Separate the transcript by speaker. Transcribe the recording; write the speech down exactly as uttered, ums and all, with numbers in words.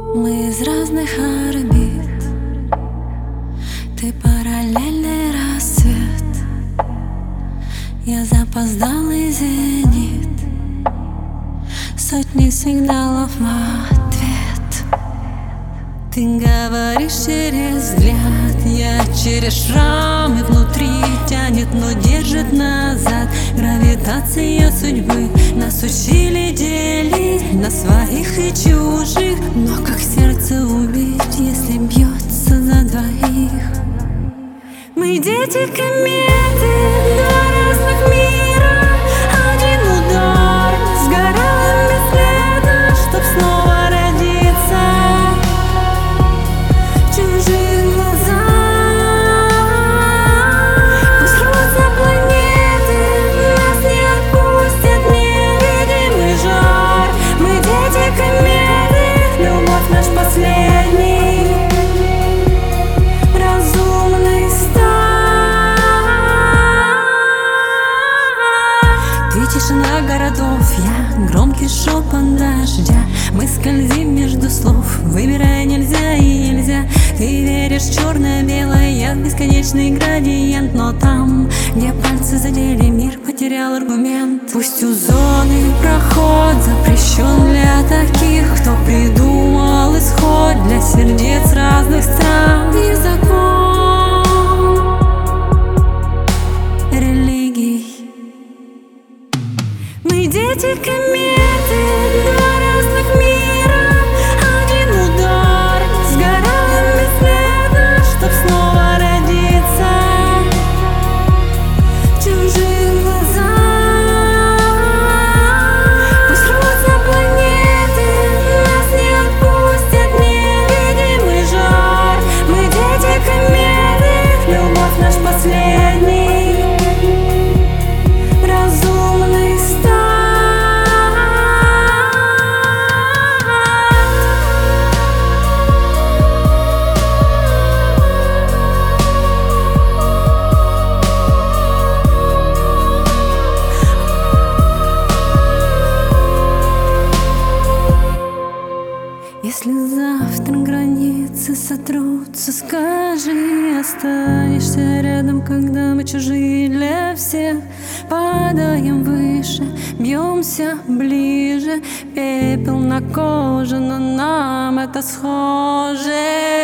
Speaker 1: Мы из разных орбит, ты параллельный рассвет, я запоздалый зенит, сотни сигналов в ответ. Ты говоришь через взгляд, я через шрамы внутри тянет, но держит назад. Гравитация судьбы нас учили делить на своих и чужих, но как сердце убить, если бьется за двоих? Мы дети кометы, два разных мира, один удар, сгораем бесследно, чтоб снова родиться в чужих глазах. Пусть рвутся планеты, нас не отпустит невидимый жар. Мы дети кометы, любовь наш последний разумный старт. Ты тишина городов, я громкий шепот дождя. Мы скользим между слов, выбирая нельзя и нельзя. Ты веришь в черное-белое, я в бесконечный градиент. Но там, где пальцы задели, мир потерял аргумент. Пусть у зоны проход запрещен для таких, кто придумал исход для сердец разных стран и закон религий. Мы дети кометы, два разных мира, один удар, сгораем бесследно, чтоб снова родиться в чужих глазах. Пусть рвутся планеты, нас не отпустит невидимый жар. Мы дети кометы, любовь наш последний разумный старт. Если завтра границы сотрутся, скажи, останешься рядом, когда мы чужие для всех. Падаем выше, бьемся ближе, пепел на коже, но нам это схоже.